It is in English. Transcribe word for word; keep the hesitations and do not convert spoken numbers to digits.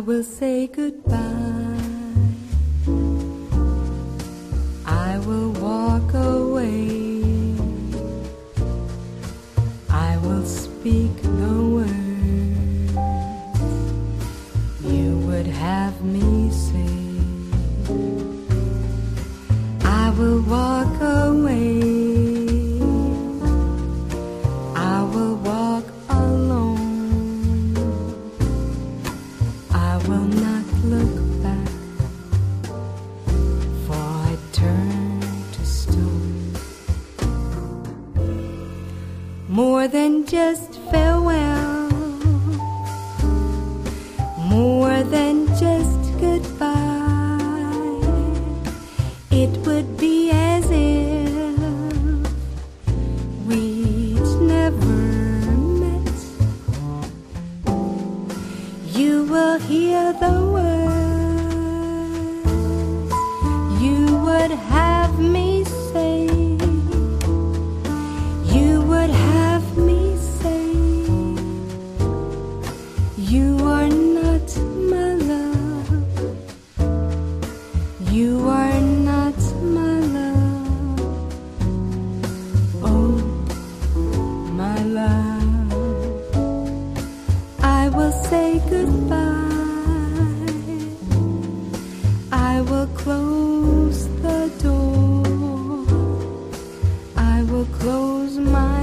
will say goodbye. I will walk away. I will speak the words you would have me say. I will walk away. I will walk alone. I will not look back, for I turn to stone. More than just farewell, more than just goodbye. It would be as if we'd never met. You will hear the words you would have me say. You would have me say, you are not my love. You are not my love. Oh, my love. I will say goodbye. I will close the door. I will close my